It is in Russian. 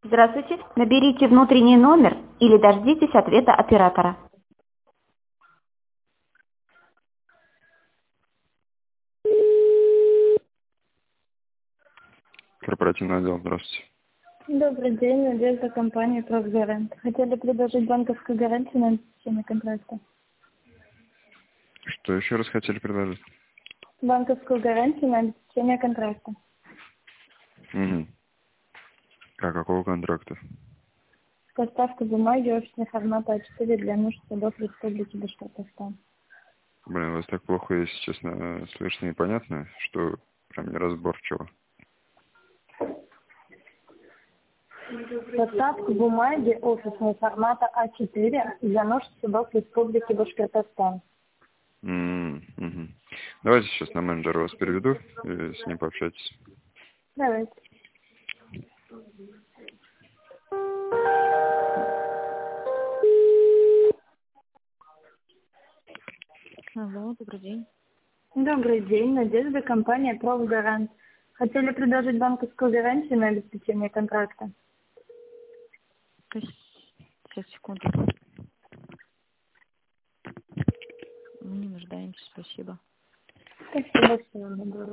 Здравствуйте. Наберите внутренний номер или дождитесь ответа оператора. Корпоративный отдел, здравствуйте. Добрый день, Надежда, компания «Профгарант». Хотели предложить банковскую гарантию на обеспечение контракта. Что еще раз хотели предложить? Банковскую гарантию на обеспечение контракта. Угу. А какого контракта? Поставка бумаги офисного формата А4 для нужд судов Республики Башкортостан. Блин, вас так плохо, если честно, слышно и понятно, что прям неразборчиво. Поставку бумаги офисного формата А4 для нужд судов Республики Башкортостан. Угу. Давайте сейчас на менеджера вас переведу, и с ним пообщайтесь. Давайте. Алло, добрый день. Добрый день, Надежда, компания «Профгарант». Хотели предложить банковскую гарантию на обеспечение контракта. Сейчас, секунду. Мы не нуждаемся, спасибо. Спасибо, всего доброго.